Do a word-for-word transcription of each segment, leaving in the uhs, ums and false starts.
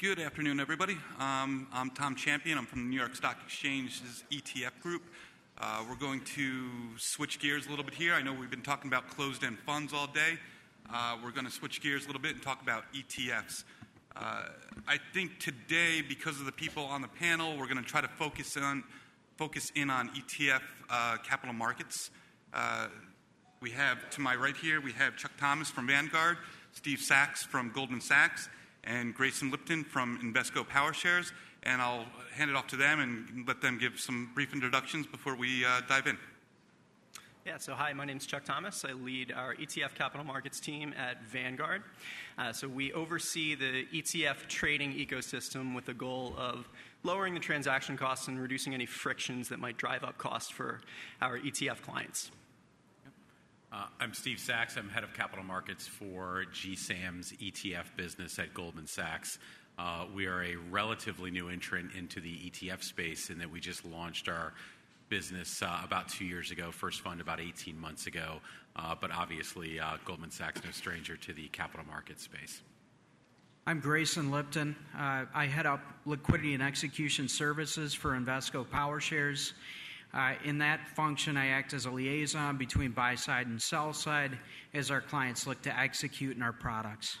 Good afternoon, everybody. Um, I'm Tom Champion. I'm from the New York Stock Exchange's E T F group. Uh, we're going to switch gears a little bit here. I know we've been talking about closed-end funds all day. Uh, we're going to switch gears a little bit and talk about E T Fs. Uh, I think today, because of the people on the panel, we're going to try to focus on focus in on E T F uh, capital markets. Uh, we have, to my right here, we have Chuck Thomas from Vanguard, Steve Sachs from Goldman Sachs, and Grayson Lipton from Invesco PowerShares, and I'll hand it off to them and let them give some brief introductions before we uh, dive in. Yeah, so hi, my name is Chuck Thomas. I lead our E T F capital markets team at Vanguard. Uh, so we oversee the E T F trading ecosystem with the goal of lowering the transaction costs and reducing any frictions that might drive up costs for our E T F clients. Uh, I'm Steve Sachs. I'm head of capital markets for G SAM's E T F business at Goldman Sachs. Uh, we are a relatively new entrant into the E T F space in that we just launched our business uh, about two years ago, first fund about eighteen months ago, uh, but obviously uh, Goldman Sachs no stranger to the capital market space. I'm Grayson Lipton. Uh, I head up liquidity and execution services for Invesco PowerShares. Uh, in that function, I act as a liaison between buy side and sell side as our clients look to execute in our products.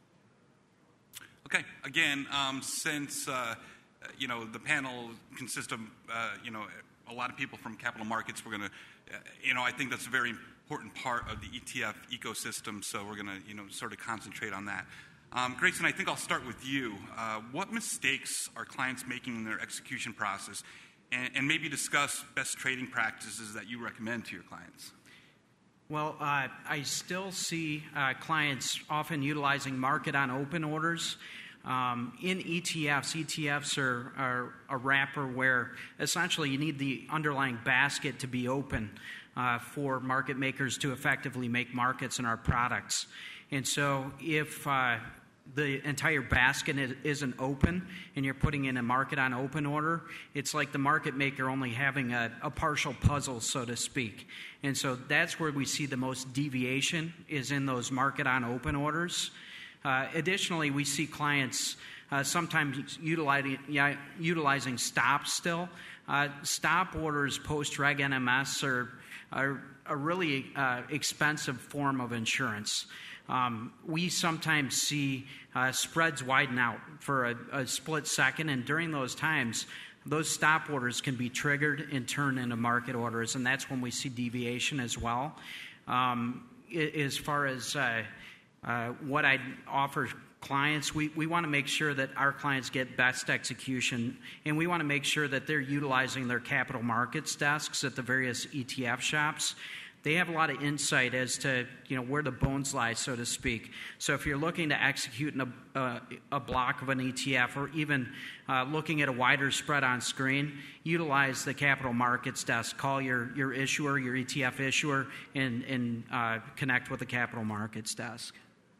Okay. Again, um, since uh, you know the panel consists of uh, you know a lot of people from capital markets, we're going to uh, you know I think that's a very important part of the E T F ecosystem. So we're going to you know sort of concentrate on that. Um, Grayson, I think I'll start with you. Uh, what mistakes are clients making in their execution process? And, and maybe discuss best trading practices that you recommend to your clients. Well, uh, I still see uh, clients often utilizing market on open orders. Um, in E T Fs, E T Fs are, are a wrapper where essentially you need the underlying basket to be open uh, for market makers to effectively make markets in our products. And so if uh, the entire basket isn't open and you're putting in a market on open order, it's like the market maker only having a, a partial puzzle, so to speak. And so that's where we see the most deviation is in those market on open orders. Uh, additionally, we see clients uh, sometimes utilizing, yeah, utilizing stops still. Uh, stop orders post-Reg N M S are, are a really uh, expensive form of insurance. Um, we sometimes see uh, spreads widen out for a, a split second, and during those times, those stop orders can be triggered and turn into market orders, and that's when we see deviation as well. Um, as far as uh, uh, what I offer clients, we, we want to make sure that our clients get best execution, and we want to make sure that they're utilizing their capital markets desks at the various E T F shops. They have a lot of insight as to you know where the bones lie, so to speak. So if you're looking to execute in a, uh, a block of an E T F or even uh, looking at a wider spread on screen, utilize the capital markets desk. Call your, your issuer, your E T F issuer, and, and uh, connect with the capital markets desk.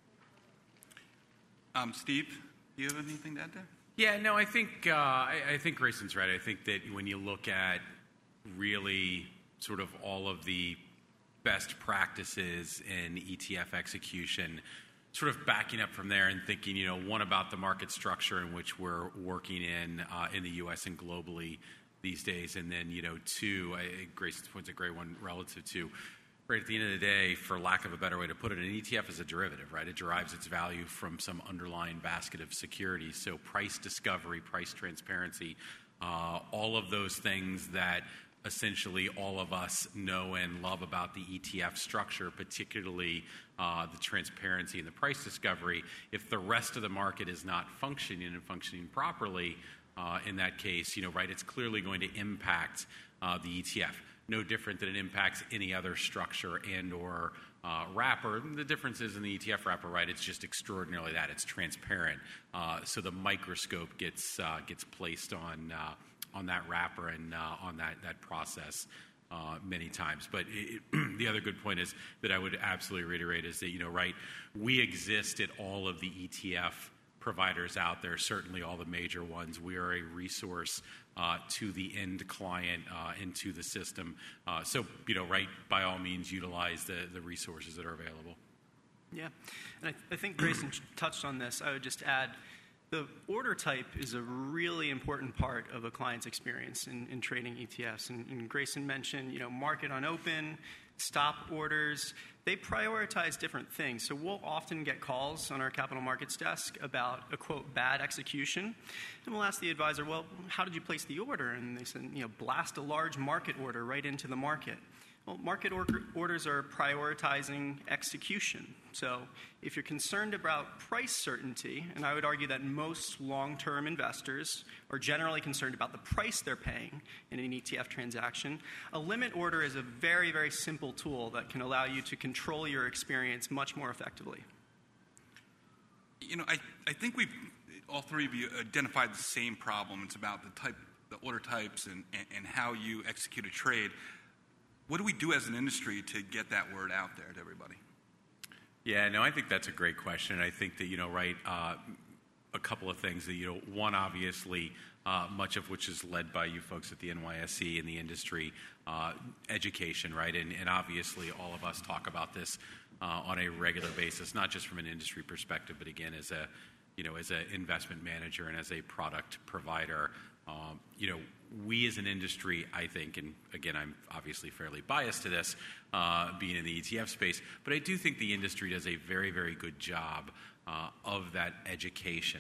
Um, Steve, do you have anything to add there? Yeah, no, I think uh, I, I think Grayson's right. I think that when you look at really sort of all of the best practices in E T F execution, sort of backing up from there and thinking, you know, one about the market structure in which we're working in uh, in the U S and globally these days, and then, you know, two, I, Grayson's point's a great one relative to, right at the end of the day, for lack of a better way to put it, an E T F is a derivative, right? It derives its value from some underlying basket of securities. So price discovery, price transparency, uh, all of those things that essentially all of us know and love about the E T F structure, particularly uh, the transparency and the price discovery. If the rest of the market is not functioning and functioning properly, uh, in that case, you know, right, it's clearly going to impact uh, the E T F. No different than it impacts any other structure and or uh, wrapper. The difference is in the E T F wrapper, right, it's just extraordinarily that. It's transparent. Uh, so the microscope gets uh, gets placed on uh, on that wrapper and uh, on that, that process uh, many times. But it, it, the other good point is that I would absolutely reiterate is that, you know, right, we exist at all of the E T F providers out there, certainly all the major ones. We are a resource uh, to the end client uh, and to the system. Uh, so, you know, right, by all means, utilize the, the resources that are available. Yeah, and I, I think Grayson touched on this. I would just add, The order type is a really important part of a client's experience in, in trading E T Fs. And, and Grayson mentioned, you know, market on open, stop orders. They prioritize different things. So we'll often get calls on our capital markets desk about a, quote, bad execution. And we'll ask the advisor, well, how did you place the order? And they said, you know, blast a large market order right into the market. Well, market or- orders are prioritizing execution. So if you're concerned about price certainty, and I would argue that most long-term investors are generally concerned about the price they're paying in an E T F transaction, a limit order is a very, very simple tool that can allow you to control your experience much more effectively. You know, I, I think we've, all three of you identified the same problem. It's about the type, the order types and, and, and how you execute a trade. What do we do as an industry to get that word out there to everybody? Yeah, no, I think that's a great question. I think that, you know, right, uh, a couple of things that, you know, one, obviously, uh, much of which is led by you folks at the N Y S E and the industry, uh, education, right? And, and obviously all of us talk about this uh, on a regular basis, not just from an industry perspective, but again, as a, you know, as an investment manager and as a product provider. Um, you know, we as an industry, I think, and again, I'm obviously fairly biased to this, uh, being in the E T F space, but I do think the industry does a very, very good job uh, of that education.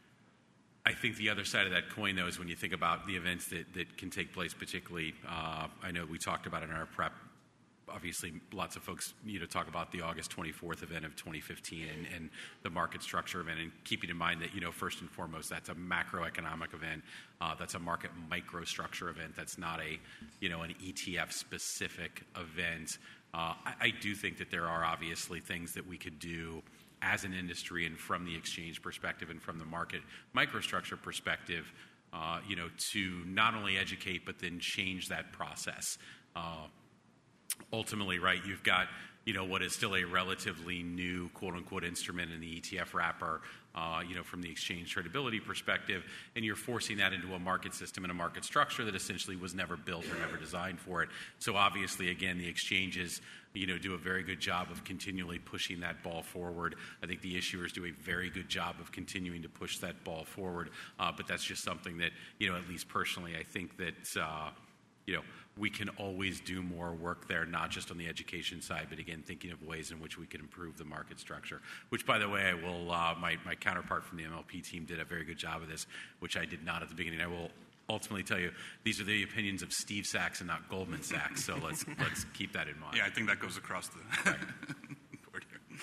I think the other side of that coin, though, is when you think about the events that, that can take place, particularly, uh, I know we talked about in our prep, obviously lots of folks, you know, talk about the August twenty-fourth event of twenty fifteen and, and the market structure event, and keeping in mind that, you know, first and foremost, that's a macroeconomic event. Uh, that's a market microstructure event. That's not a, you know, an E T F-specific event. Uh, I, I do think that there are obviously things that we could do as an industry and from the exchange perspective and from the market microstructure perspective, uh, you know, to not only educate but then change that process. Uh, Ultimately, right, you've got, you know, what is still a relatively new, quote-unquote, instrument in the E T F wrapper, uh, you know, from the exchange tradability perspective, and you're forcing that into a market system and a market structure that essentially was never built or never designed for it. So obviously, again, the exchanges, you know, do a very good job of continually pushing that ball forward. I think the issuers do a very good job of continuing to push that ball forward, uh, but that's just something that, you know, at least personally, I think that, uh, you know, we can always do more work there, not just on the education side, but again, thinking of ways in which we can improve the market structure, which, by the way, I will, uh, my, my counterpart from the M L P team did a very good job of this, which I did not at the beginning. I will ultimately tell you, these are the opinions of Steve Sachs and not Goldman Sachs, so let's let's keep that in mind. Yeah, I think that goes across the right. board here.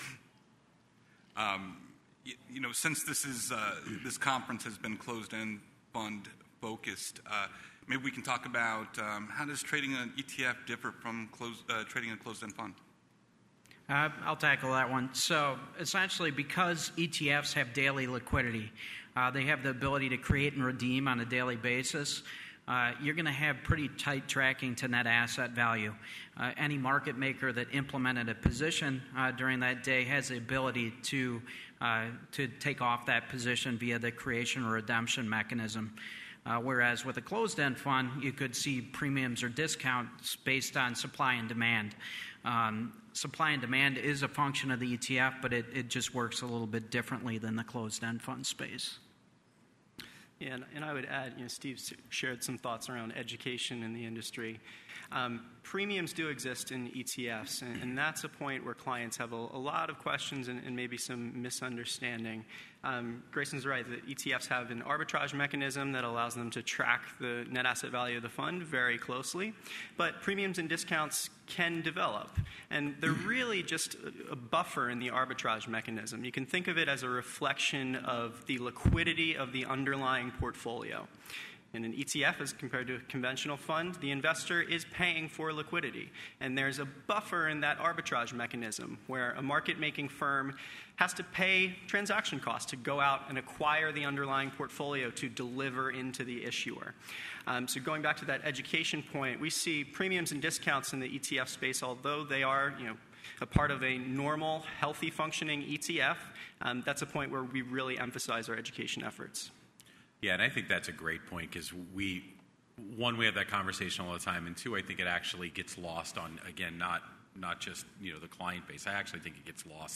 Um, you, you know, since this is uh, this conference has been closed-end fund focused, uh, maybe we can talk about um, how does trading an E T F differ from close, uh, trading a closed-end fund? Uh, I'll tackle that one. So essentially, because E T Fs have daily liquidity, uh, they have the ability to create and redeem on a daily basis. Uh, you're going to have pretty tight tracking to net asset value. Uh, any market maker that implemented a position uh, during that day has the ability to uh, to take off that position via the creation or redemption mechanism. Uh, whereas with a closed-end fund, you could see premiums or discounts based on supply and demand. Um, supply and demand is a function of the E T F, but it, it just works a little bit differently than the closed-end fund space. Yeah, and, and I would add, you know, Steve shared some thoughts around education in the industry. Um, premiums do exist in E T Fs, and, and that's a point where clients have a, a lot of questions and, and maybe some misunderstanding. Um, Grayson's right that E T Fs have an arbitrage mechanism that allows them to track the net asset value of the fund very closely, but premiums and discounts can develop, and they're really just a, a buffer in the arbitrage mechanism. You can think of it as a reflection of the liquidity of the underlying portfolio. In an E T F, as compared to a conventional fund, the investor is paying for liquidity. And there's a buffer in that arbitrage mechanism where a market-making firm has to pay transaction costs to go out and acquire the underlying portfolio to deliver into the issuer. Um, so going back to that education point, we see premiums and discounts in the E T F space, although they are, you know, a part of a normal, healthy functioning E T F, um, that's a point where we really emphasize our education efforts. Yeah, and I think that's a great point because we, one, we have that conversation all the time, and two, I think it actually gets lost on, again, not not just, you know, the client base. I actually think it gets lost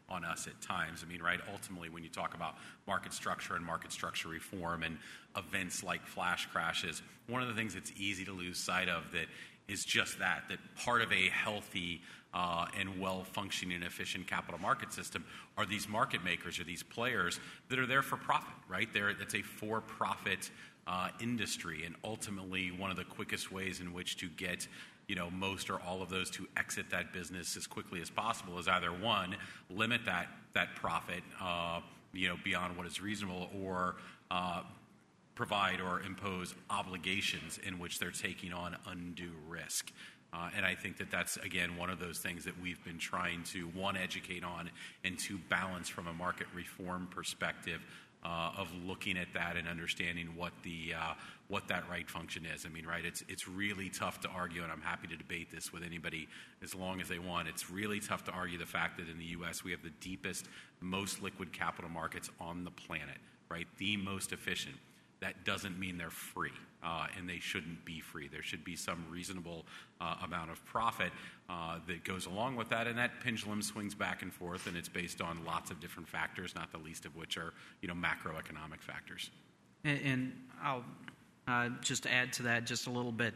on us at times. I mean, right, ultimately when you talk about market structure and market structure reform and events like flash crashes, one of the things that's easy to lose sight of that is just that, that part of a healthy uh, and well-functioning and efficient capital market system are these market makers or these players that are there for profit, right? They're, it's a for-profit uh, industry, and ultimately one of the quickest ways in which to get you know, most or all of those to exit that business as quickly as possible is either one, limit that that profit, uh, you know, beyond what is reasonable, or uh, provide or impose obligations in which they're taking on undue risk. Uh, and I think that that's, again, one of those things that we've been trying to, one, educate on, and two, balance from a market reform perspective uh, of looking at that and understanding what the uh, what that right function is. I mean, right, it's it's really tough to argue, and I'm happy to debate this with anybody as long as they want. It's really tough to argue the fact that in the U S we have the deepest, most liquid capital markets on the planet, right? The most efficient. That doesn't mean they're free, uh, and they shouldn't be free. There should be some reasonable uh, amount of profit uh, that goes along with that, and that pendulum swings back and forth, and it's based on lots of different factors, not the least of which are, you know, macroeconomic factors. And, and I'll uh, just add to that just a little bit.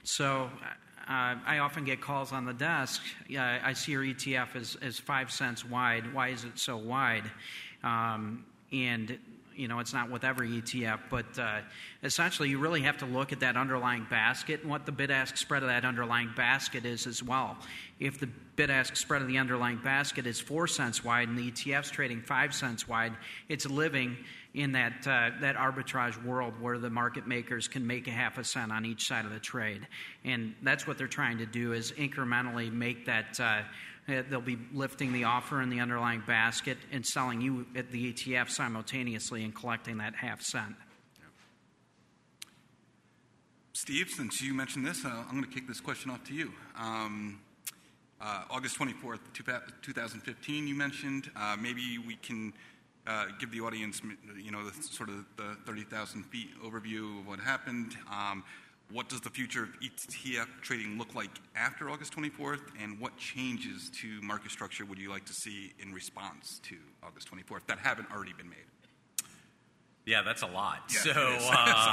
So uh, I often get calls on the desk. Yeah, I see your E T F as, as five cents wide. Why is it so wide? Um, and You know, it's not with every E T F, but uh, essentially you really have to look at that underlying basket and what the bid-ask spread of that underlying basket is as well. If the bid-ask spread of the underlying basket is four cents wide and the E T F's trading five cents wide, it's living in that uh, that arbitrage world where the market makers can make a half a cent on each side of the trade. And that's what they're trying to do, is incrementally make that uh, they'll be lifting the offer in the underlying basket and selling you at the E T F simultaneously and collecting that half cent. Steve, since you mentioned this, uh, I'm going to kick this question off to you. Um, uh, August twenty-fourth, two thousand fifteen, you mentioned. Uh, maybe we can uh, give the audience, you know, the, sort of the thirty thousand feet overview of what happened. Um, What does the future of E T F trading look like after August twenty-fourth, and what changes to market structure would you like to see in response to August twenty-fourth that haven't already been made? Yeah, that's a lot. Yeah, so, uh,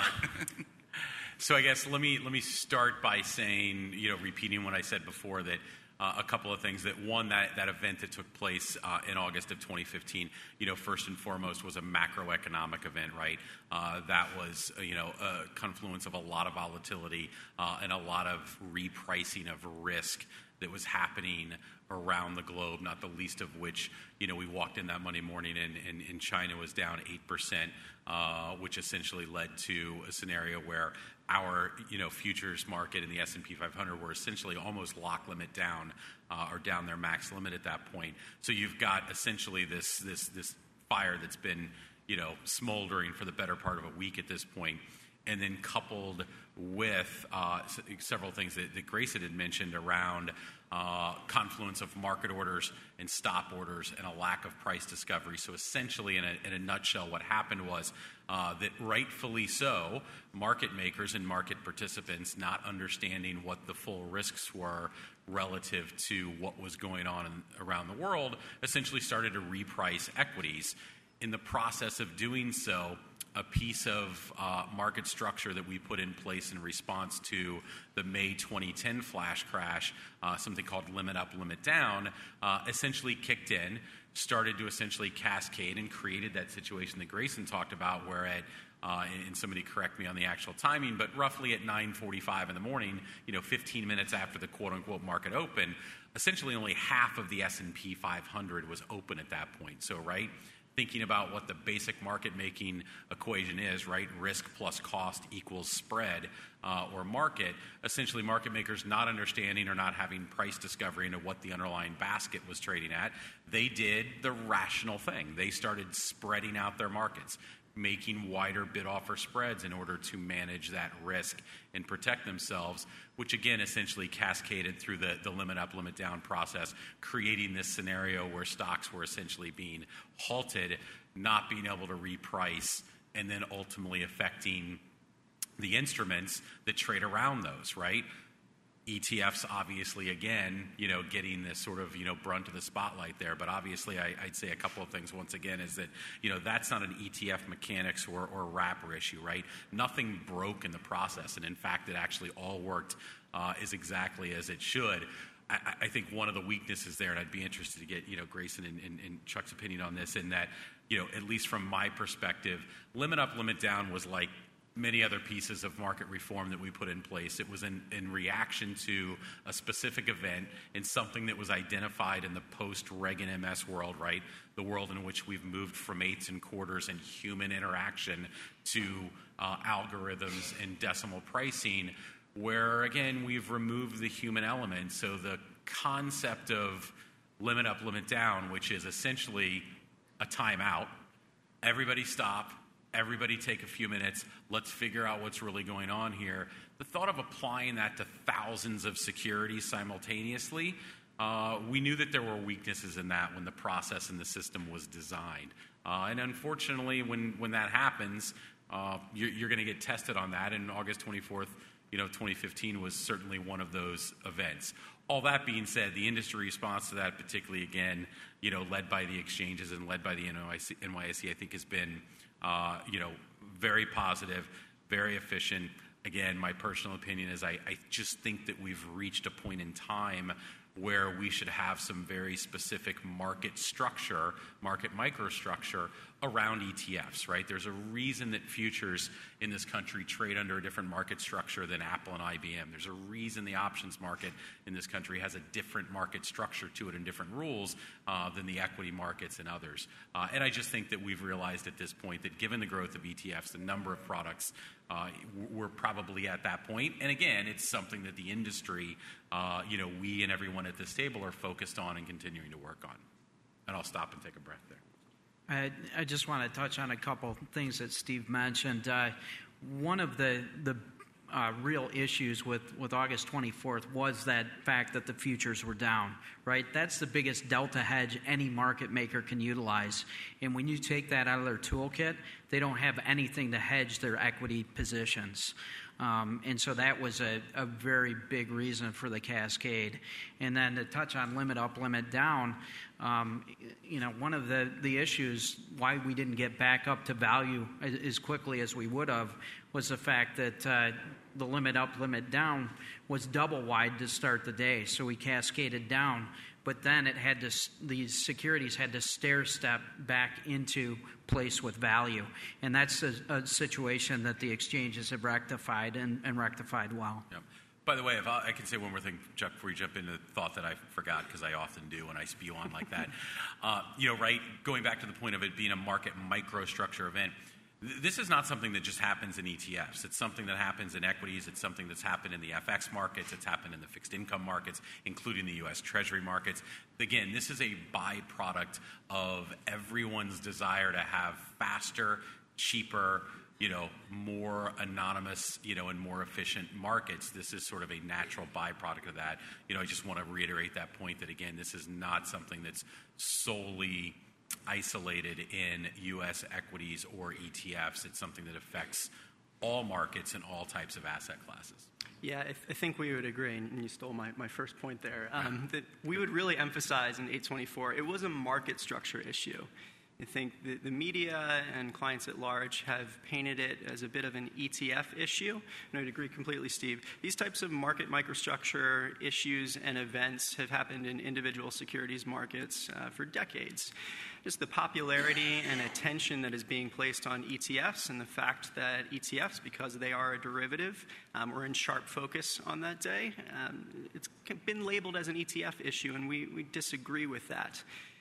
so I guess let me let me start by saying, you know, repeating what I said before, that Uh, a couple of things. That one, that, that event that took place uh, in August of twenty fifteen, you know, first and foremost was a macroeconomic event, right? Uh, that was, uh, you know, a confluence of a lot of volatility uh, and a lot of repricing of risk that was happening around the globe, not the least of which, you know, we walked in that Monday morning and, and, and China was down eight percent, uh, which essentially led to a scenario where our, you know, futures market and the S and P five hundred were essentially almost lock limit down uh, or down their max limit at that point. So you've got essentially this this this fire that's been, you know, smoldering for the better part of a week at this point, and then coupled with uh, several things that, that Grayson had mentioned around uh, confluence of market orders and stop orders and a lack of price discovery. So essentially, in a, in a nutshell, what happened was uh, that rightfully so, market makers and market participants, not understanding what the full risks were relative to what was going on in, around the world, essentially started to reprice equities. In the process of doing so, a piece of uh, market structure that we put in place in response to the May twenty ten flash crash, uh, something called limit up, limit down, uh, essentially kicked in, started to essentially cascade and created that situation that Grayson talked about, where at Uh, and somebody correct me on the actual timing, but roughly at nine forty-five in the morning, you know, fifteen minutes after the quote-unquote market open, essentially only half of the S and P five hundred was open at that point. So, right, thinking about what the basic market-making equation is, right, risk plus cost equals spread uh, or market, essentially market makers not understanding or not having price discovery into what the underlying basket was trading at, they did the rational thing. They started spreading out their markets, making wider bid-offer spreads in order to manage that risk and protect themselves, which again essentially cascaded through the, the limit up, limit down process, creating this scenario where stocks were essentially being halted, not being able to reprice, and then ultimately affecting the instruments that trade around those, right? E T Fs, obviously, again, you know, getting this sort of, you know, brunt of the spotlight there. But obviously, I, I'd say a couple of things once again is that, you know, that's not an E T F mechanics or, or wrapper issue, right? Nothing broke in the process. And in fact, it actually all worked uh, is exactly as it should. I, I think one of the weaknesses there, and I'd be interested to get, you know, Grayson and, and, and Chuck's opinion on this, in that, you know, at least from my perspective, limit up, limit down was like many other pieces of market reform that we put in place. It was in, in reaction to a specific event and something that was identified in the post-Reg and M S world, right? The world in which we've moved from eighths and quarters and human interaction to uh, algorithms and decimal pricing, where, again, we've removed the human element. So the concept of limit up, limit down, which is essentially a timeout, everybody stop, everybody take a few minutes, let's figure out what's really going on here. The thought of applying that to thousands of securities simultaneously, uh, we knew that there were weaknesses in that when the process and the system was designed. Uh, and unfortunately, when, when that happens, uh, you're, you're going to get tested on that. And August twenty-fourth, you know, twenty fifteen was certainly one of those events. All that being said, the industry response to that, particularly, again, you know, led by the exchanges and led by the N Y S E, I think has been Uh, you know, very positive, very efficient. Again, my personal opinion is I, I just think that we've reached a point in time where we should have some very specific market structure, market microstructure around E T Fs, right? There's a reason that futures in this country trade under a different market structure than Apple and I B M. There's a reason the options market in this country has a different market structure to it and different rules uh, than the equity markets and others. Uh, and I just think that we've realized at this point that given the growth of E T Fs, the number of products, uh, we're probably at that point. And again, it's something that the industry, uh, you know, we and everyone at this table are focused on and continuing to work on. And I'll stop and take a breath there. I, I just want to touch on a couple things that Steve mentioned. Uh, one of the the uh, real issues with, with August twenty-fourth was that fact that the futures were down, right? That's the biggest delta hedge any market maker can utilize. And when you take that out of their toolkit, they don't have anything to hedge their equity positions. Um, and so that was a, a very big reason for the cascade. And then to touch on limit up, limit down, um, you know, one of the, the issues why we didn't get back up to value as, as quickly as we would have was the fact that uh, the limit up, limit down was double wide to start the day. So we cascaded down. But then it had to, these securities had to stair step back into place with value. And that's a, a situation that the exchanges have rectified and, and rectified well. Yep. By the way, if I, I can say one more thing, Chuck, before you jump into the thought that I forgot, because I often do when I spew on like that. uh, you know, right, going back to the point of it being a market microstructure event, this is not something that just happens in E T Fs. It's something that happens in equities. It's something that's happened in the F X markets. It's happened in the fixed income markets, including the U S Treasury markets. Again, this is a byproduct of everyone's desire to have faster, cheaper, you know, more anonymous, you know, and more efficient markets. This is sort of a natural byproduct of that. You know, I just want to reiterate that point that, again, this is not something that's solely isolated in U S equities or E T Fs. It's something that affects all markets and all types of asset classes. Yeah, I, th- I think we would agree, and you stole my, my first point there, um, that we would really emphasize in eight twenty-four, it was a market structure issue. I think the, the media and clients at large have painted it as a bit of an E T F issue. And I'd agree completely, Steve. These types of market microstructure issues and events have happened in individual securities markets uh, for decades. Just the popularity and attention that is being placed on E T Fs and the fact that E T Fs, because they are a derivative, um, are in sharp focus on that day. Um, it's been labeled as an E T F issue, and we, we disagree with that.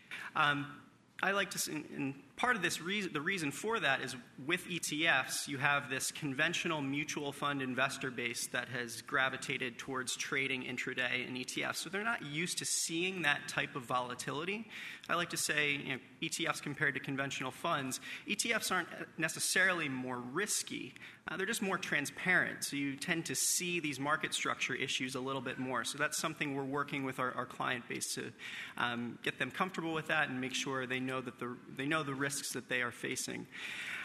Um, I like to, and part of this reason, the reason for that is with E T Fs, you have this conventional mutual fund investor base that has gravitated towards trading intraday in E T Fs. So they're not used to seeing that type of volatility. I like to say, you know, E T Fs compared to conventional funds, E T Fs aren't necessarily more risky. Uh, they're just more transparent. So you tend to see these market structure issues a little bit more. So that's something we're working with our, our client base to um, get them comfortable with that and make sure they know that the they know the risks that they are facing.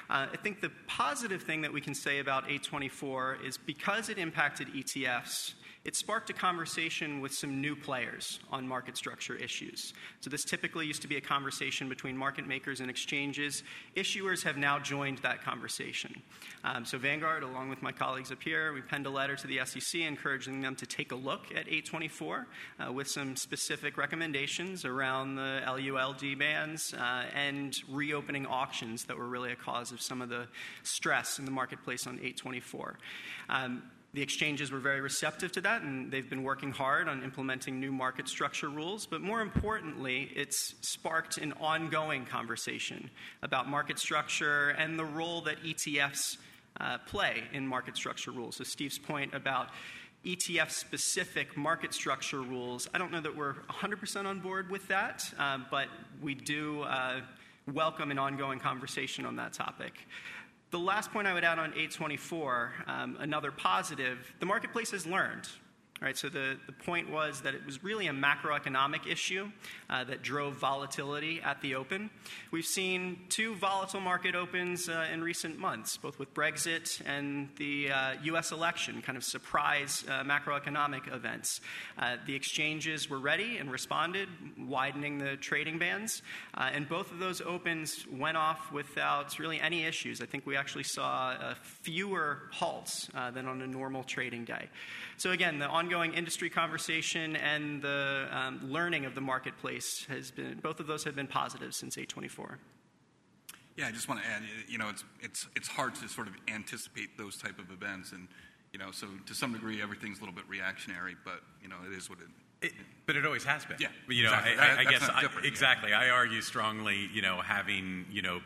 Uh, I think the positive thing that we can say about eight twenty-four is because it impacted E T Fs, it sparked a conversation with some new players on market structure issues. So this typically used to be a conversation between market makers and exchanges. Issuers have now joined that conversation. Um, so Vanguard, along with my colleagues up here, we penned a letter to the S E C encouraging them to take a look at eight twenty-four uh, with some specific recommendations around the L U L D bans uh, and reopening auctions that were really a cause of some of the stress in the marketplace on eight twenty-four. Um, The exchanges were very receptive to that, and they've been working hard on implementing new market structure rules. But more importantly, it's sparked an ongoing conversation about market structure and the role that E T Fs uh, play in market structure rules. So Steve's point about E T F-specific market structure rules, I don't know that we're one hundred percent on board with that, uh, but we do uh, welcome an ongoing conversation on that topic. The last point I would add on eight twenty-four, um, another positive, the marketplace has learned. Right, so the, the point was that it was really a macroeconomic issue uh, that drove volatility at the open. We've seen two volatile market opens uh, in recent months, both with Brexit and the uh, U S election, kind of surprise uh, macroeconomic events. Uh, the exchanges were ready and responded, widening the trading bands, uh, and both of those opens went off without really any issues. I think we actually saw uh, fewer halts uh, than on a normal trading day. So again, the ongoing industry conversation and the um, learning of the marketplace has been, both of those have been positive since eight twenty-four. Yeah, I just want to add, you know, it's it's it's hard to sort of anticipate those type of events, and you know, so to some degree, everything's a little bit reactionary, but you know, it is what it. It, but it always has been. Yeah, you know, exactly. I, I, I That's guess not I, different, exactly. yeah. I argue strongly, you know, having you know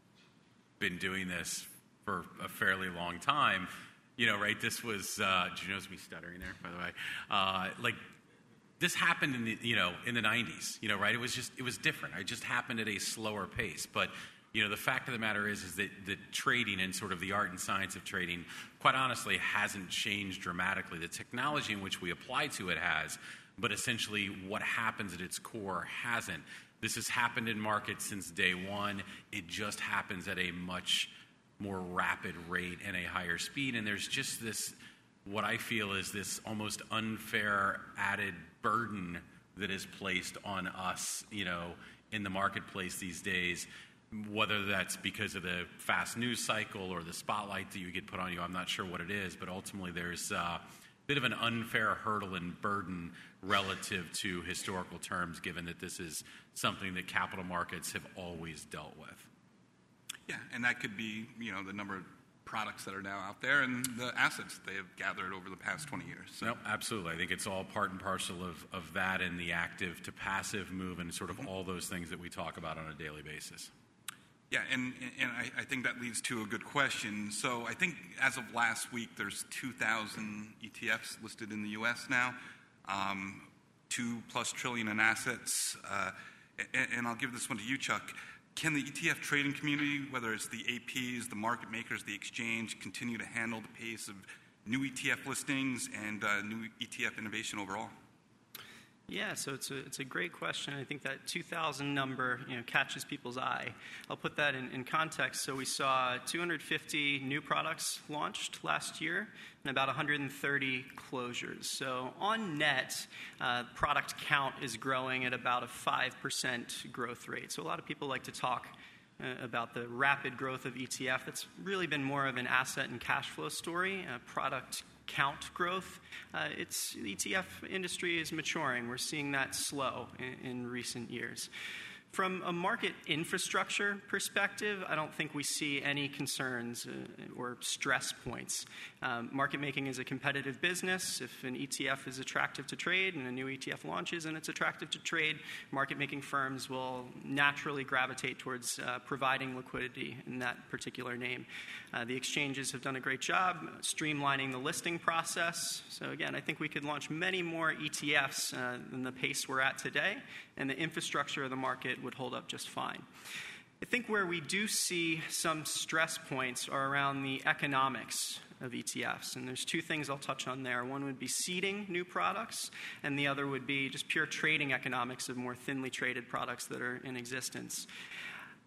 been doing this for a fairly long time. You know, right? This was. Uh, did you notice me stuttering there? By the way, uh, like this happened in the you know in the nineties. You know, right? It was just it was different. It just happened at a slower pace. But you know, the fact of the matter is, is that that trading and sort of the art and science of trading, quite honestly, hasn't changed dramatically. The technology in which we apply to it has, but essentially, what happens at its core hasn't. This has happened in markets since day one. It just happens at a much more rapid rate and a higher speed, and there's just this, what I feel is this almost unfair added burden that is placed on us, you know, in the marketplace these days, whether that's because of the fast news cycle or the spotlight that you get put on you, I'm not sure what it is, but ultimately there's a bit of an unfair hurdle and burden relative to historical terms, given that this is something that capital markets have always dealt with. Yeah, and that could be, you know, the number of products that are now out there and the assets they have gathered over the past twenty years. So. No, absolutely. I think it's all part and parcel of, of that and the active to passive move and sort of mm-hmm. all those things that we talk about on a daily basis. Yeah, and, and I, I think that leads to a good question. So I think as of last week, there's two thousand E T Fs listed in the U S now, um, two plus trillion in assets. Uh, and, and I'll give this one to you, Chuck. Can the E T F trading community, whether it's the A Ps, the market makers, the exchange, continue to handle the pace of new E T F listings and uh, new E T F innovation overall? Yeah, so it's a, it's a great question. I think that two thousand number, you know, catches people's eye. I'll put that in, in context. So we saw two hundred fifty new products launched last year and about one hundred thirty closures. So on net, uh, product count is growing at about a five percent growth rate. So a lot of people like to talk uh, about the rapid growth of E T F. It's really been more of an asset and cash flow story. Uh, product count growth, uh, it's the E T F industry is maturing. We're seeing that slow in, in recent years. From a market infrastructure perspective, I don't think we see any concerns uh, or stress points. Um, market making is a competitive business. If an E T F is attractive to trade and a new E T F launches and it's attractive to trade, market making firms will naturally gravitate towards uh, providing liquidity in that particular name. Uh, the exchanges have done a great job streamlining the listing process. So again, I think we could launch many more E T Fs uh, than the pace we're at today, and the infrastructure of the market would hold up just fine. I think where we do see some stress points are around the economics of E T Fs, and there's two things I'll touch on there. One would be seeding new products, and the other would be just pure trading economics of more thinly traded products that are in existence.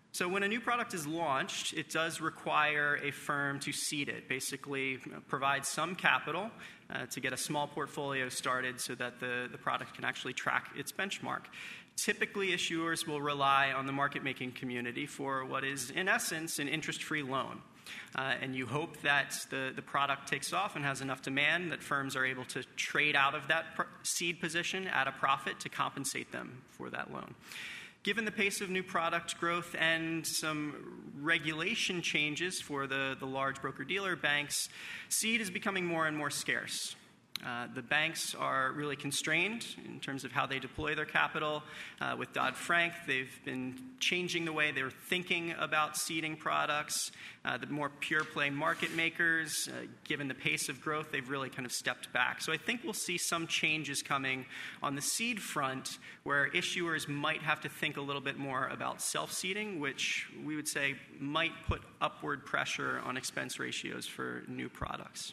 So when a new product is launched, it does require a firm to seed it, basically provide some capital uh, to get a small portfolio started so that the, the product can actually track its benchmark. Typically, issuers will rely on the market-making community for what is, in essence, an interest-free loan. Uh, and you hope that the, the product takes off and has enough demand that firms are able to trade out of that pr- seed position at a profit to compensate them for that loan. Given the pace of new product growth and some regulation changes for the, the large broker-dealer banks, seed is becoming more and more scarce. Uh, the banks are really constrained in terms of how they deploy their capital. Uh, with Dodd-Frank, they've been changing the way they're thinking about seeding products. Uh, the more pure-play market makers, uh, given the pace of growth, they've really kind of stepped back. So I think we'll see some changes coming on the seed front where issuers might have to think a little bit more about self-seeding, which we would say might put upward pressure on expense ratios for new products.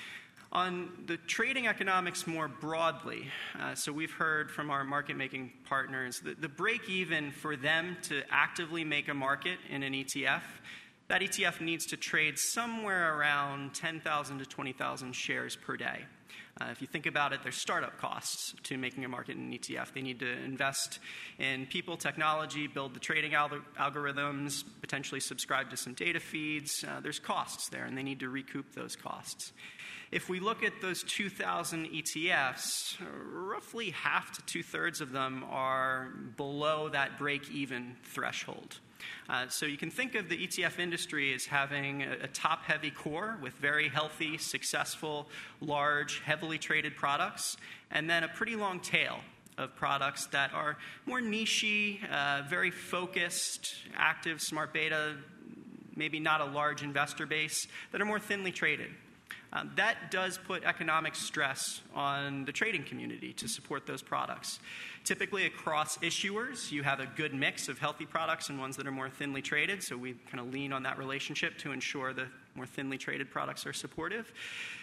On the trading economics more broadly, uh, so we've heard from our market-making partners that the break-even for them to actively make a market in an E T F, that E T F needs to trade somewhere around ten thousand to twenty thousand shares per day. Uh, if you think about it, there's startup costs to making a market in an E T F. They need to invest in people, technology, build the trading al- algorithms, potentially subscribe to some data feeds. Uh, there's costs there, and they need to recoup those costs. If we look at those two thousand E T Fs, roughly half to two-thirds of them are below that break-even threshold. Uh, so you can think of the E T F industry as having a, a top-heavy core with very healthy, successful, large, heavily traded products, and then a pretty long tail of products that are more niche-y, uh, very focused, active, smart beta, maybe not a large investor base, that are more thinly traded. Um, that does put economic stress on the trading community to support those products. Typically, across issuers, you have a good mix of healthy products and ones that are more thinly traded, so we kind of lean on that relationship to ensure the more thinly traded products are supportive.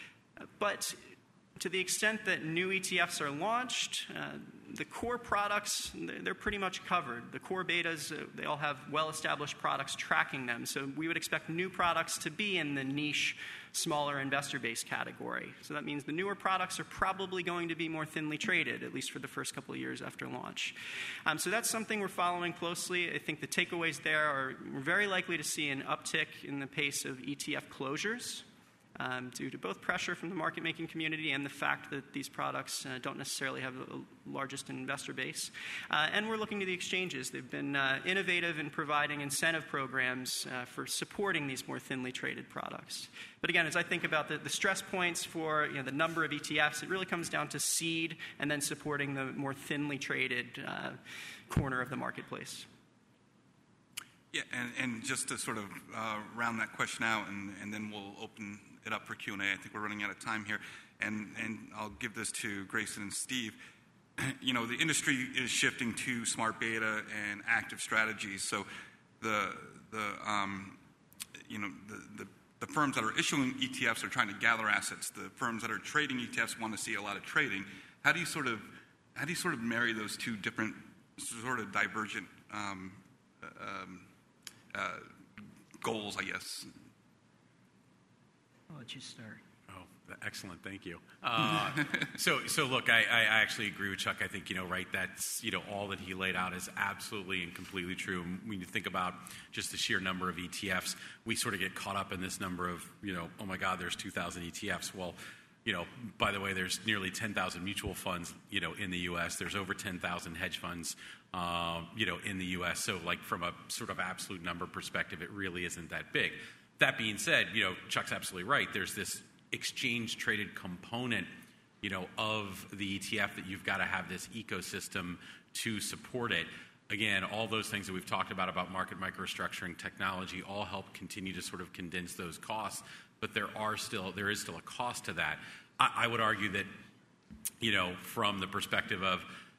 But to the extent that new E T Fs are launched, uh, the core products, they're pretty much covered. The core betas, uh, they all have well-established products tracking them. So we would expect new products to be in the niche, smaller investor base category. So that means the newer products are probably going to be more thinly traded, at least for the first couple of years after launch. Um, so that's something we're following closely. I think the takeaways there are we're very likely to see an uptick in the pace of E T F closures. Um, due to both pressure from the market-making community and the fact that these products uh, don't necessarily have the largest investor base. Uh, and we're looking to the exchanges. They've been uh, innovative in providing incentive programs uh, for supporting these more thinly traded products. But again, as I think about the, the stress points for you know, the number of E T Fs, it really comes down to seed and then supporting the more thinly traded uh, corner of the marketplace. Yeah, and, and just to sort of uh, round that question out, and, and then we'll open it up for Q and A. I think we're running out of time here, and, and I'll give this to Grayson and Steve. You know, the industry is shifting to smart beta and active strategies. So the the um, you know the, the the firms that are issuing E T Fs are trying to gather assets. The firms that are trading E T Fs want to see a lot of trading. How do you sort of how do you sort of marry those two different sort of divergent um, um, uh, goals, I guess? I'll let you start. Oh, excellent. Thank you. Uh, so, so look, I, I actually agree with Chuck. I think, you know, right, that's, you know, all that he laid out is absolutely and completely true. When you think about just the sheer number of E T Fs, we sort of get caught up in this number of, you know, oh my God, there's two thousand E T Fs. Well, you know, by the way, there's nearly ten thousand mutual funds, you know, in the U S. There's over ten thousand hedge funds, um, you know, in the U S. So, like, from a sort of absolute number perspective, it really isn't that big. That being said, you know, Chuck's absolutely right. There's this exchange-traded component, you know, of the E T F that you've got to have this ecosystem to support it. Again, all those things that we've talked about, about market microstructuring, technology, all help continue to sort of condense those costs. But there are still, there is still a cost to that. I, I would argue that, you know, from the perspective of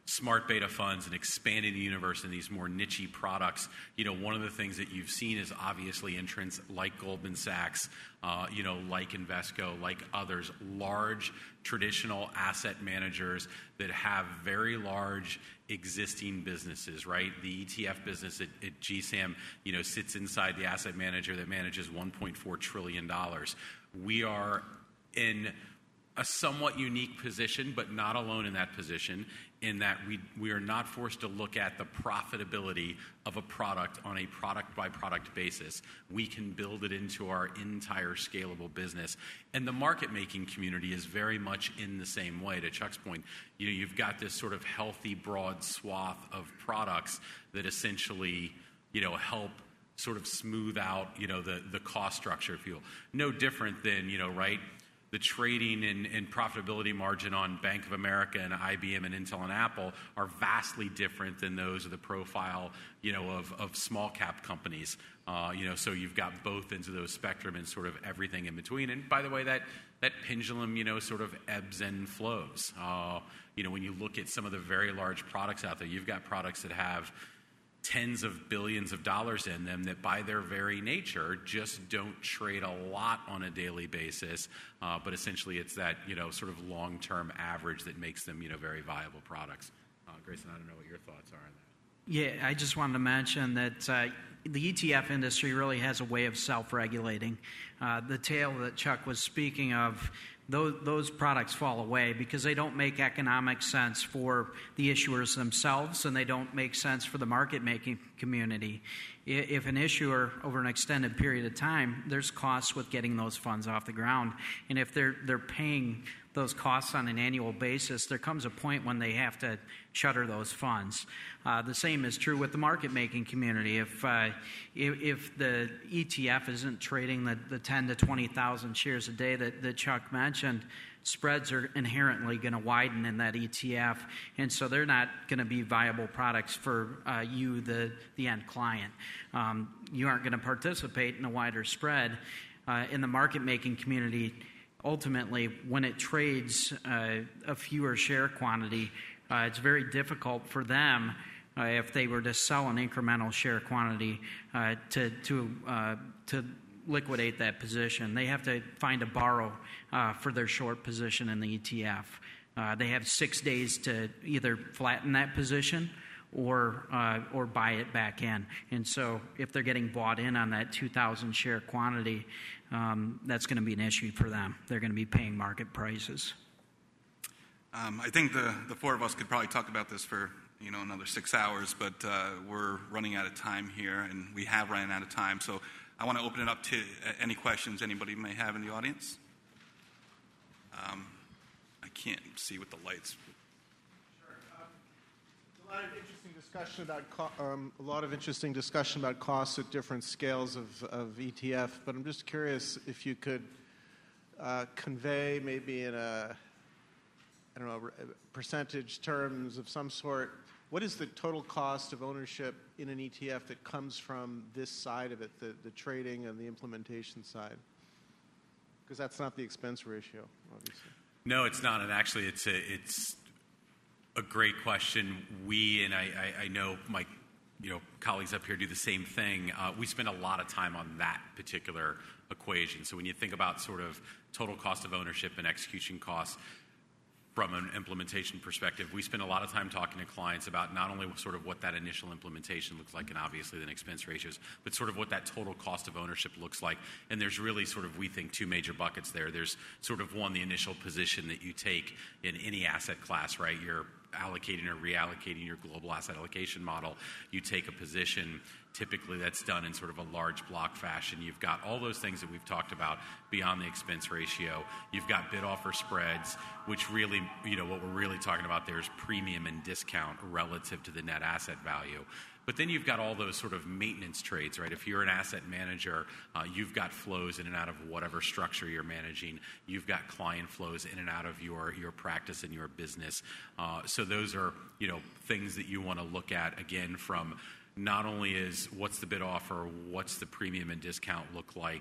smart beta funds and expanding the universe in these more niche products, you know, one of the things that you've seen is obviously entrants like Goldman Sachs, uh, you know, like Invesco, like others, large traditional asset managers that have very large existing businesses, right? The E T F business at, at G SAM, you know, sits inside the asset manager that manages one point four trillion dollars. We are in a somewhat unique position, but not alone in that position, in that we we are not forced to look at the profitability of a product on a product-by-product basis. We can build it into our entire scalable business. And the market-making community is very much in the same way. To Chuck's point, you know, you've got this sort of healthy, broad swath of products that essentially, you know, help sort of smooth out, you know, the, the cost structure, if you will. No different than, you know, right, the trading and, and profitability margin on Bank of America and I B M and Intel and Apple are vastly different than those of the profile, you know, of, of small cap companies. Uh, you know, so you've got both ends of those spectrum and sort of everything in between. And by the way, that that pendulum, you know, sort of ebbs and flows. Uh, you know, when you look at some of the very large products out there, you've got products that have tens of billions of dollars in them that by their very nature just don't trade a lot on a daily basis, uh, but essentially it's that, you know, sort of long-term average that makes them, you know, very viable products. Uh, Grayson, I don't know what your thoughts are on that. Yeah, I just wanted to mention that uh, the E T F industry really has a way of self-regulating. Uh, the tail that Chuck was speaking of, those, those products fall away because they don't make economic sense for the issuers themselves, and they don't make sense for the market-making community. If an issuer, over an extended period of time, there's costs with getting those funds off the ground, and if they're they're paying those costs on an annual basis, there comes a point when they have to shutter those funds. Uh, the same is true with the market-making community. If, uh, if if the E T F isn't trading the, the ten to twenty thousand shares a day that, that Chuck mentioned, spreads are inherently going to widen in that E T F, and so they're not going to be viable products for uh, you, the, the end client. Um, you aren't going to participate in a wider spread. Uh, in the market-making community, ultimately, when it trades uh, a fewer share quantity, uh, it's very difficult for them, uh, if they were to sell an incremental share quantity, uh, to to uh, to liquidate that position. They have to find a borrow uh, for their short position in the E T F. Uh, they have six days to either flatten that position or uh, or buy it back in. And so if they're getting bought in on that two thousand share quantity, um, that's going to be an issue for them. They're going to be paying market prices. Um, I think the, the four of us could probably talk about this for, you know, another six hours, but uh, we're running out of time here, and we have run out of time. So I want to open it up to any questions anybody may have in the audience. Um, I can't see with the lights. Sure. Um, a lot of interesting discussion about co- um, a lot of interesting discussion about costs at different scales of, of E T F. But I'm just curious if you could uh, convey maybe in a I don't know percentage terms of some sort. What is the total cost of ownership in an E T F that comes from this side of it, the, the trading and the implementation side? Because that's not the expense ratio, obviously. No, it's not. And actually, it's a, it's a great question. We, and I, I, I know my you know, colleagues up here do the same thing. Uh, we spend a lot of time on that particular equation. So when you think about sort of total cost of ownership and execution costs, from an implementation perspective, we spend a lot of time talking to clients about not only sort of what that initial implementation looks like and obviously then expense ratios, but sort of what that total cost of ownership looks like. And there's really sort of, we think, two major buckets there. There's sort of one, the initial position that you take in any asset class, right? You're allocating or reallocating your global asset allocation model. You take a position. Typically that's done in sort of a large block fashion. You've got all those things that we've talked about beyond the expense ratio. You've got bid offer spreads, which really, you know, what we're really talking about there is premium and discount relative to the net asset value. But then you've got all those sort of maintenance trades, right? If you're an asset manager, uh, you've got flows in and out of whatever structure you're managing. You've got client flows in and out of your, your practice and your business. Uh, so those are, you know, things that you want to look at, again, from not only is what's the bid offer, what's the premium and discount look like, but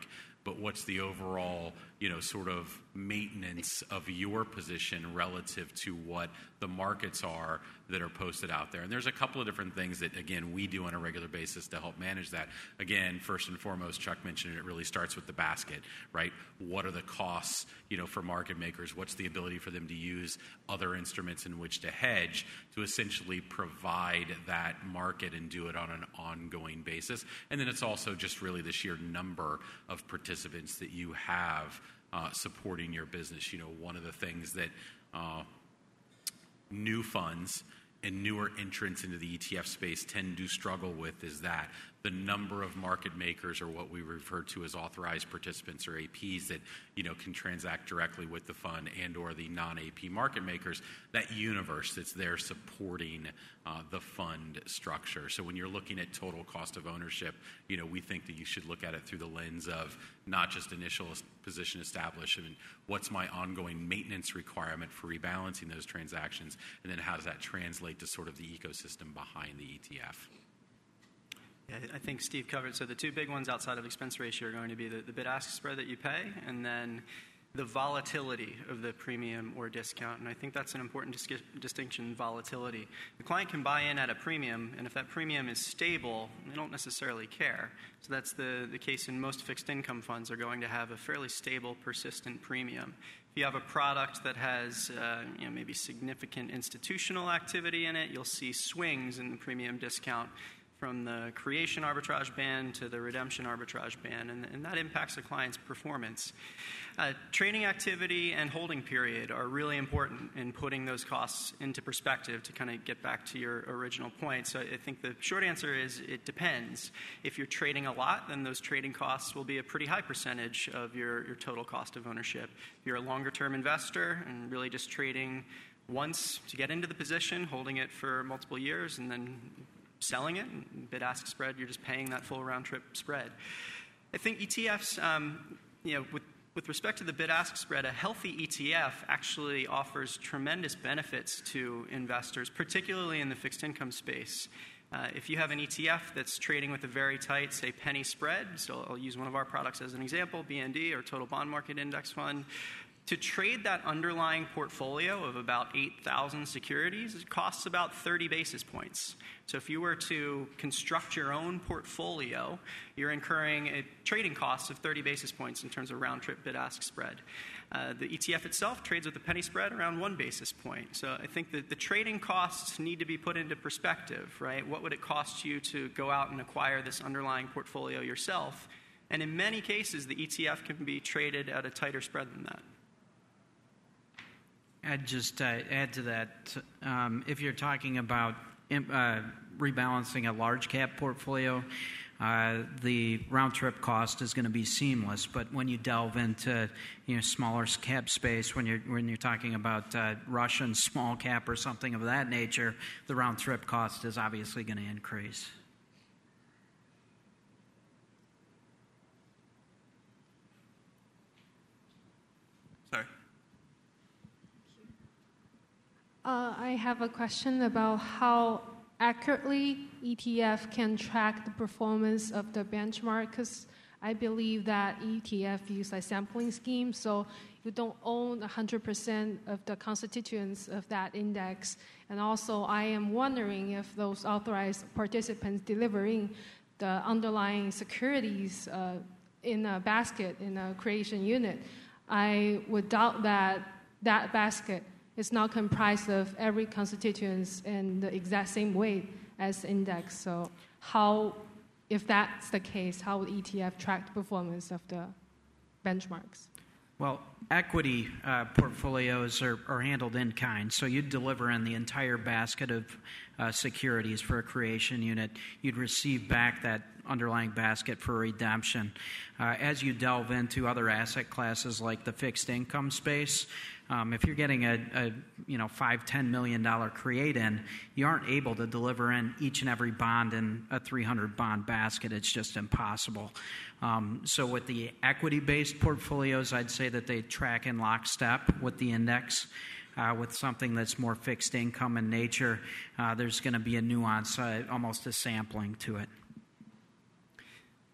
but what's the overall, you know, sort of maintenance of your position relative to what the markets are that are posted out there. And there's a couple of different things that, again, we do on a regular basis to help manage that. Again, first and foremost, Chuck mentioned it, it really starts with the basket, right? What are the costs, you know, for market makers? What's the ability for them to use other instruments in which to hedge to essentially provide that market and do it on an ongoing basis? And then it's also just really the sheer number of participants that you have uh, supporting your business. You know, one of the things that uh, new funds and newer entrants into the E T F space tend to struggle with is that the number of market makers, or what we refer to as authorized participants or A Ps, that, you know, can transact directly with the fund and or the non-A P market makers, that universe that's there supporting uh, the fund structure. So when you're looking at total cost of ownership, you know, we think that you should look at it through the lens of not just initial position establishment, what's my ongoing maintenance requirement for rebalancing those transactions, and then how does that translate to sort of the ecosystem behind the E T F. Yeah, I think Steve covered. So the two big ones outside of expense ratio are going to be the, the bid-ask spread that you pay, and then the volatility of the premium or discount. And I think that's an important dis- distinction, volatility. The client can buy in at a premium, and if that premium is stable, they don't necessarily care. So that's the, the case in most fixed income funds are going to have a fairly stable, persistent premium. If you have a product that has uh, you know, maybe significant institutional activity in it, you'll see swings in the premium discount from the creation arbitrage band to the redemption arbitrage band, and, and that impacts the client's performance. Uh, trading activity and holding period are really important in putting those costs into perspective to kind of get back to your original point. So I think the short answer is it depends. If you're trading a lot, then those trading costs will be a pretty high percentage of your, your total cost of ownership. If you're a longer-term investor and really just trading once to get into the position, holding it for multiple years, and then selling it, bid-ask spread, you're just paying that full round-trip spread. I think E T Fs, um, you know, with, with respect to the bid-ask spread, a healthy E T F actually offers tremendous benefits to investors, particularly in the fixed income space. Uh, if you have an E T F that's trading with a very tight, say, penny spread, so I'll use one of our products as an example, B N D, or Total Bond Market Index Fund, to trade that underlying portfolio of about eight thousand securities, it costs about thirty basis points. So if you were to construct your own portfolio, you're incurring a trading cost of thirty basis points in terms of round-trip bid-ask spread. Uh, the E T F itself trades with a penny spread around one basis point. So I think that the trading costs need to be put into perspective, right? What would it cost you to go out and acquire this underlying portfolio yourself? And in many cases, the E T F can be traded at a tighter spread than that. I'd just uh, add to that, um, if you're talking about uh, rebalancing a large cap portfolio, uh, the round trip cost is going to be seamless. But when you delve into, you know, smaller cap space, when you're when you're talking about uh, Russian small cap or something of that nature, the round trip cost is obviously going to increase. Sorry. Uh, I have a question about how accurately E T F can track the performance of the benchmark, because I believe that E T F use a sampling scheme, so you don't own one hundred percent of the constituents of that index. And also, I am wondering if those authorized participants delivering the underlying securities uh, in a basket, in a creation unit, I would doubt that that basket is not comprised of every constituents in the exact same weight as the index. So how, if that's the case, how would E T F track the performance of the benchmarks? Well, equity uh, portfolios are, are handled in kind. So you'd deliver in the entire basket of uh, securities for a creation unit. You'd receive back that underlying basket for redemption. Uh, as you delve into other asset classes like the fixed income space, um, if you're getting a, a you know five, ten million dollar create in, you aren't able to deliver in each and every bond in a three hundred bond basket. It's just impossible. Um, so with the equity-based portfolios, I'd say that they track in lockstep with the index. Uh, with something that's more fixed income in nature, uh, there's going to be a nuance, uh, almost a sampling to it.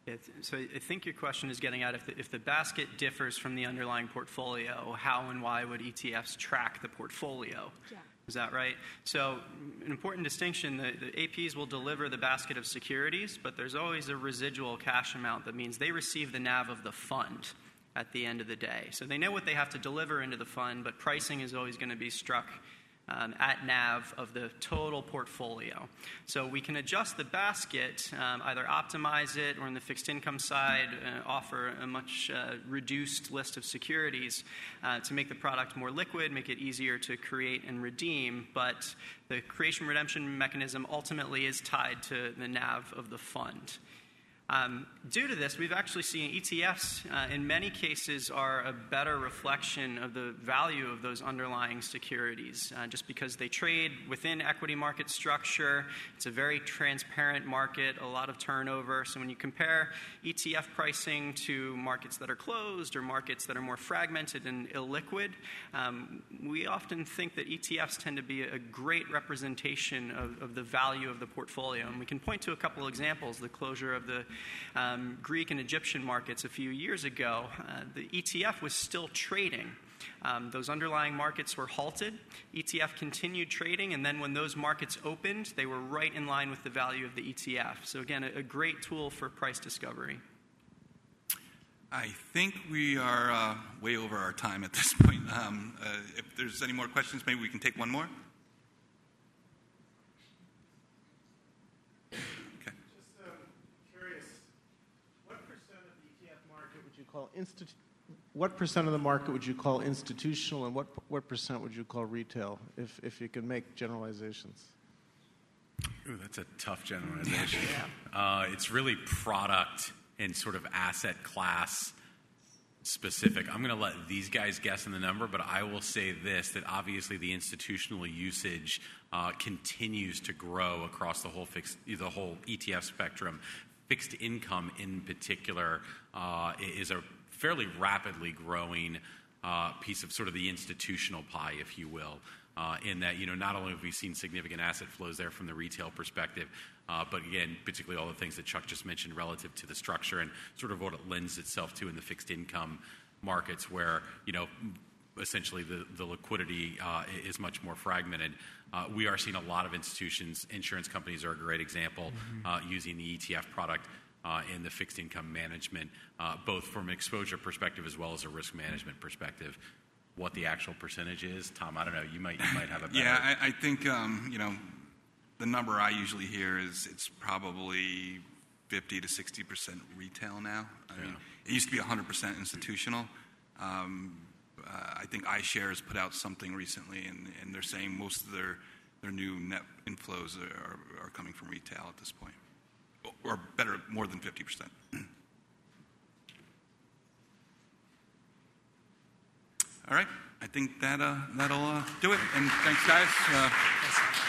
It, so I think your question is getting at if the, if the basket differs from the underlying portfolio, how and why would E T Fs track the portfolio? Yeah. Is that right? So an important distinction, the, the A Ps will deliver the basket of securities, but there's always a residual cash amount that means they receive the N A V of the fund at the end of the day. So they know what they have to deliver into the fund, but pricing is always going to be struck Um, at N A V of the total portfolio. So we can adjust the basket, um, either optimize it or on the fixed income side, uh, offer a much uh, reduced list of securities uh, to make the product more liquid, make it easier to create and redeem. But the creation redemption mechanism ultimately is tied to the N A V of the fund. Um, due to this, we've actually seen E T Fs uh, in many cases are a better reflection of the value of those underlying securities uh, just because they trade within equity market structure. It's a very transparent market, a lot of turnover. So when you compare E T F pricing to markets that are closed or markets that are more fragmented and illiquid, um, we often think that E T Fs tend to be a great representation of, of the value of the portfolio. And we can point to a couple examples, the closure of the Um, Greek and Egyptian markets a few years ago. Uh, the E T F was still trading. Um, those underlying markets were halted. E T F continued trading, and then when those markets opened, they were right in line with the value of the E T F. So again, a, a great tool for price discovery. I think we are uh, way over our time at this point. Um, uh, if there's any more questions, maybe we can take one more. Call institu- what percent of the market would you call institutional, and what what percent would you call retail, if if you can make generalizations? Ooh, that's a tough generalization. yeah. uh, it's really product and sort of asset class specific. I'm going to let these guys guess on the number, but I will say this, that obviously the institutional usage uh, continues to grow across the whole fixed, the whole E T F spectrum. Fixed income in particular uh, is a fairly rapidly growing uh, piece of sort of the institutional pie, if you will, uh, in that, you know, not only have we seen significant asset flows there from the retail perspective, uh, but again, particularly all the things that Chuck just mentioned relative to the structure and sort of what it lends itself to in the fixed income markets where, you know, essentially the, the liquidity uh, is much more fragmented. Uh, we are seeing a lot of institutions, insurance companies are a great example, mm-hmm. uh, using the E T F product uh, in the fixed income management, uh, both from an exposure perspective as well as a risk management perspective. What the actual percentage is, Tom, I don't know, you might you might have a better... Yeah, I, I think, um, you know, the number I usually hear is it's probably fifty to sixty percent retail now. I yeah. mean, it used to be one hundred percent institutional. Um, Uh, I think iShares put out something recently, and, and they're saying most of their their new net inflows are, are coming from retail at this point, or better, more than fifty percent. All right, I think that uh, that'll uh, do it. And thanks, guys. Uh,